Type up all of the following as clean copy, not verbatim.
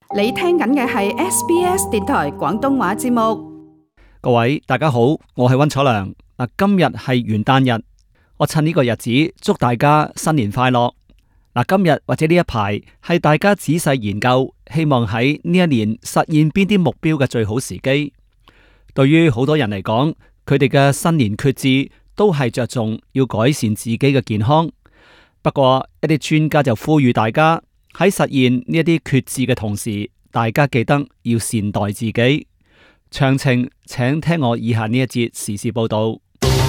你聽緊嘅係 SBS 電台廣東話節目。 各位大家好，我係溫楚良。今日係元旦日，我趁呢個日子祝大家新年快樂。今日或者呢一排係大家仔細研究，希望喺呢一年實現邊啲目標嘅最好時機。對於好多人嚟講，佢哋嘅新年決志都係着重要改善自己嘅健康。不過一啲專家就呼籲大家喺實現呢一啲決志嘅同時，大家記得要善待自己。詳情請聽我以下呢一節時事報道。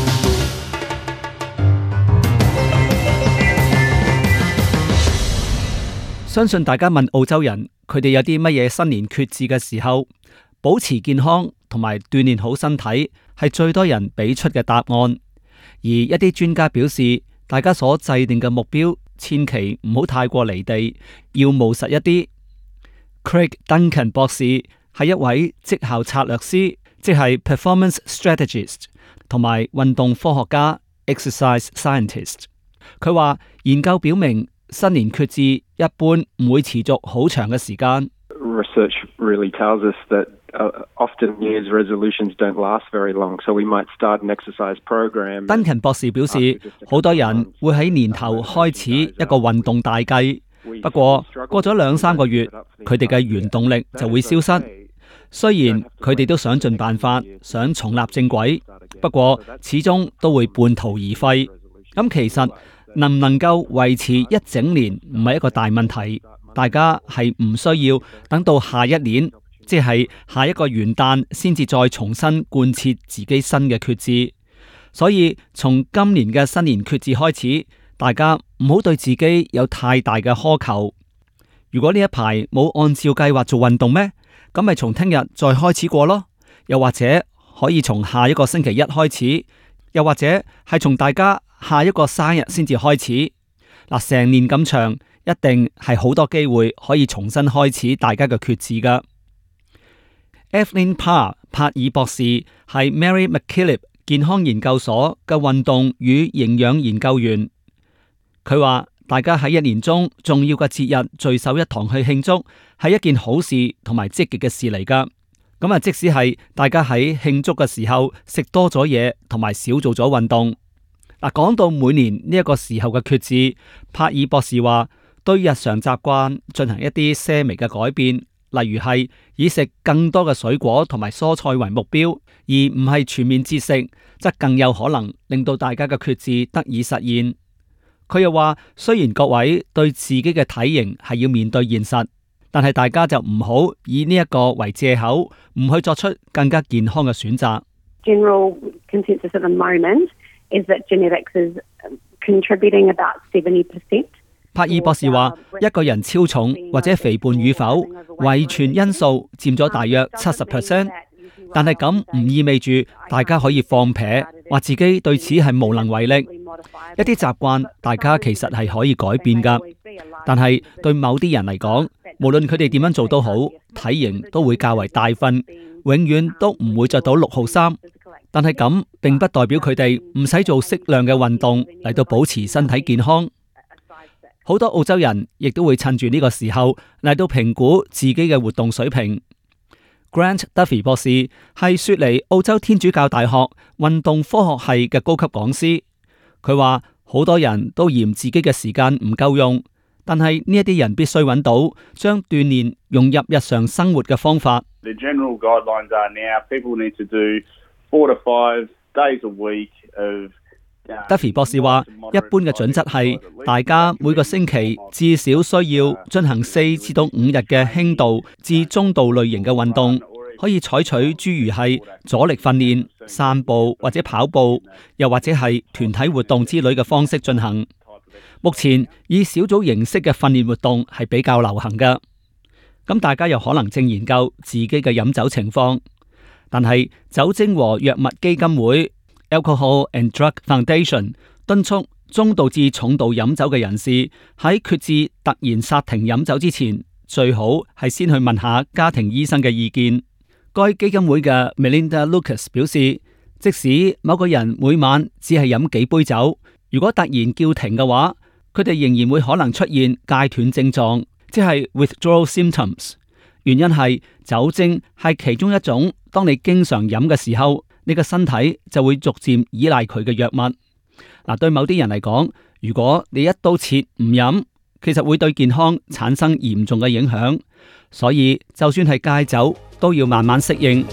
相信大家問澳洲人，佢哋有啲乜嘢新年決志嘅時候，保持健康同埋鍛煉好身體係最多人俾出嘅答案。而一啲專家表示，大家所制定嘅目標千祈唔好太過離地，要務實一啲。Craig Duncan 博士係一位績效策略師，即係 performance strategist， 同埋運動科學家 exercise scientist。佢話研究表明，新年決志一般唔會持續好長嘅時間。 Research really tells us that often New Year's resolutions don't last very long, so we might start an exercise program. Duncan 博士表示，好多人會喺年頭開始一個運動大計，不過過咗2-3個月，佢哋嘅原動力就會消失。雖然佢哋都想盡辦法，想重立正軌，不過始終都會半途而廢。咁其實能唔能夠維持一整年唔係一個大問題，大家係唔需要等到下一年，即係下一個元旦先至再重新貫徹自己新嘅決志。所以從今年嘅新年決志開始，大家唔好對自己有太大嘅苛求。如果呢一排冇按照計劃做運動咩？咁咪從聽日再開始過咯。又或者可以從下一個星期一開始，又或者係從大家下一個生日先至開始。成年咁長，一定係好多機會可以重新開始大家嘅決志噶。Evelyn Parr 帕爾博士係 Mary MacKillop 健康研究所嘅運動與營養研究員。佢話大家喺一年中重要嘅節日聚首一堂去慶祝，係一件好事同埋積極嘅事嚟噶。即使係大家喺慶祝嘅時候食多咗嘢，同埋少做咗運動。講到每年呢一個時候嘅決志，帕爾博士話對日常習慣進行一啲些微嘅改變，例如係以食更多嘅水果同埋蔬菜為目標，而唔係全面節食，則更有可能令到大家嘅決志得以實現。佢又話，雖然各位對自己嘅體型係要面對現實，但係大家就唔好以呢一個為借口，唔去作出更加健康嘅選擇。 General consensus at the moment is that genetics is contributing about 70%. 帕爾博士話，一個人超重或者肥胖與否，遺傳因素佔咗大約 70%， 但係咁唔意味住大家可以放撇，話自己對此係無能為力。一啲習慣大家其實係可以改變噶，但係對某啲人嚟講，無論佢哋點樣做都好，體型都會較為大份，永遠都唔會着到6號衫。但係咁並不代表佢哋唔使做適量嘅運動嚟到保持身體健康。好多澳洲人亦都會趁住呢個時候嚟到評估自己嘅活動水平。Grant Duffy 博士係雪梨澳洲天主教大學運動科學系嘅高級講師。佢話好多人都嫌自己嘅時間唔夠用，但係呢一啲人必須揾到將鍛煉融入日常生活嘅方法。 The general guidelines are now people need to do 4 to 5 days a week of Duffy 博士話，一般嘅準則係大家每個星期至少需要進行4至5日嘅輕度至中度類型嘅運動，可以採取諸如係阻力訓練、散步或者跑步，又或者係團體活動之類嘅方式進行。目前以小組形式嘅訓練活動係比較流行㗎。咁大家又可能正研究自己嘅飲酒情況，但係酒精和藥物基金會 Alcohol and Drug Foundation 敦促中度至重度飲酒嘅人士喺決志突然剎停飲酒之前，最好係先去問下家庭醫生嘅意見。該基金會嘅 Melinda Lucas 表示，即使某個人每晚只係飲幾杯酒，如果突然叫停嘅話，佢哋仍然會可能出現戒斷症狀，即係 withdrawal symptoms。 原因係酒精係其中一種，當你經常飲嘅時候，你個身體就會逐漸依賴佢嘅藥物。嗱，對某啲人嚟講，如果你一刀切唔飲，其實會對健康產生嚴重嘅影響。所以就算係戒酒，都要慢慢適應。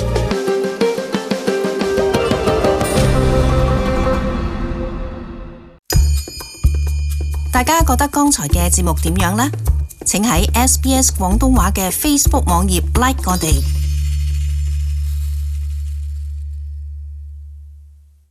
大家覺得剛才嘅節目點樣呢？請喺SBS 廣東話嘅 Facebook 網頁 like 我哋。